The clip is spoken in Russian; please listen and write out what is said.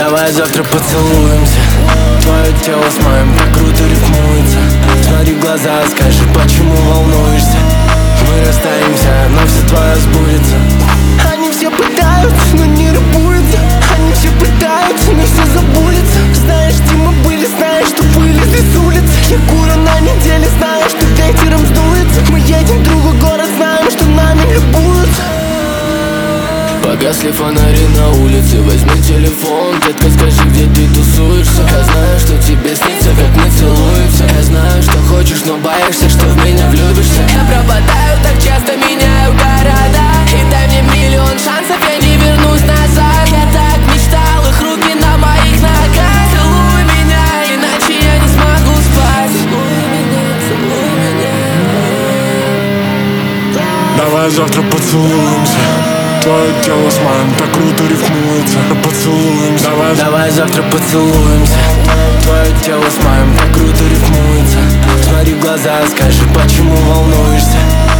Давай завтра поцелуемся. Твое тело с моим так круто рифмуется. Смотри в глаза, скажи, почему волнуешься. Мы расстаемся, но все твое сбудется. Они все пытаются, но не рыбуются. Они все пытаются, но все забудется. Знаешь, где мы были, знаешь, что вылезли с улицы. Я курю на неделе, знаю, что ветером сдуется. Мы едем в другой город, знаем, что нами любуются. Погасли фонари на улице, возьми телефон. Детка, скажи, где ты тусуешься. Я знаю, что тебе снится, как мы целуемся. Я знаю, что хочешь, но боишься, что в меня влюбишься. Я пропадаю, так часто меняю города. И дай мне миллион шансов, я не вернусь назад. Я так мечтал, их руки на моих ногах. Целуй меня, иначе я не смогу спать. Целуй меня. Давай завтра поцелуемся. Твое тело с моим так круто рифмуется. Поцелуемся. Давай завтра поцелуемся. Твое тело с моим так круто рифмуется. Смотри в глаза, скажи, почему волнуешься.